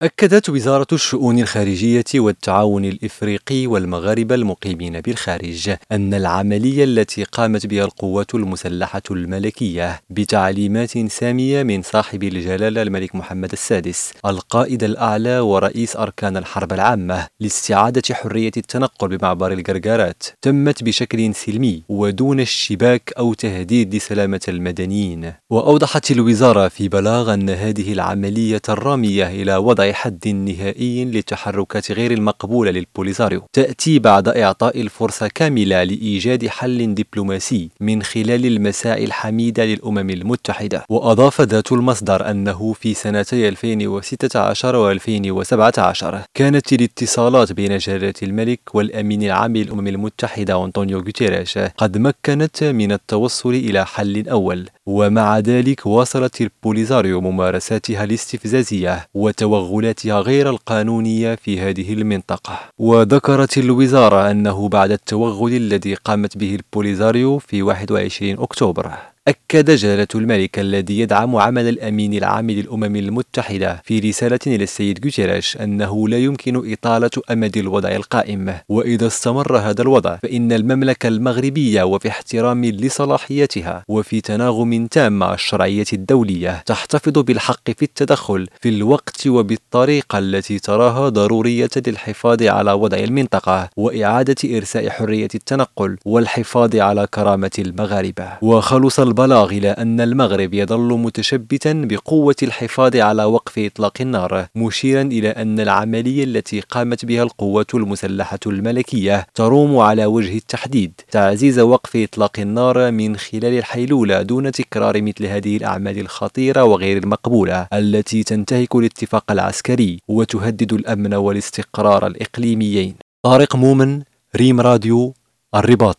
أكدت وزارة الشؤون الخارجية والتعاون الإفريقي والمغاربة المقيمين بالخارج أن العملية التي قامت بها القوات المسلحة الملكية بتعليمات سامية من صاحب الجلالة الملك محمد السادس القائد الأعلى ورئيس أركان الحرب العامة لاستعادة حرية التنقل بمعبر القرقارات تمت بشكل سلمي ودون اشتباك أو تهديد لسلامة المدنيين. وأوضحت الوزارة في بلاغ أن هذه العملية الرامية إلى وضع حد نهائي للتحركات غير المقبولة للبوليساريو تأتي بعد إعطاء الفرصة كاملة لإيجاد حل دبلوماسي من خلال المساعي الحميدة للأمم المتحدة. وأضاف ذات المصدر أنه في سنتي 2016 و2017 كانت الاتصالات بين جلالة الملك والأمين العام للأمم المتحدة أنطونيو غوتيريش قد مكنت من التوصل إلى حل أول، ومع ذلك واصلت البوليساريو ممارساتها الاستفزازية وتوغلاتها غير القانونية في هذه المنطقة. وذكرت الوزارة أنه بعد التوغل الذي قامت به البوليساريو في 21 أكتوبر أكد جلالة الملك الذي يدعم عمل الأمين العام للأمم المتحدة في رسالة إلى السيد غوتيريش أنه لا يمكن إطالة أمد الوضع القائم، وإذا استمر هذا الوضع فإن المملكة المغربية وفي احترام لصلاحيتها وفي تناغم تام مع الشرعية الدولية تحتفظ بالحق في التدخل في الوقت وبالطريقة التي تراها ضرورية للحفاظ على وضع المنطقة وإعادة إرساء حرية التنقل والحفاظ على كرامة المغاربة. وخلص البلاغ إلى أن المغرب يظل متشبتا بقوة الحفاظ على وقف إطلاق النار، مشيرا إلى أن العملية التي قامت بها القوات المسلحة الملكية تروم على وجه التحديد تعزيز وقف إطلاق النار من خلال الحيلولة دون تكرار مثل هذه الأعمال الخطيرة وغير المقبولة التي تنتهك الاتفاق العسكري وتهدد الأمن والاستقرار الإقليميين. طارق مومن، ريم راديو، الرباط.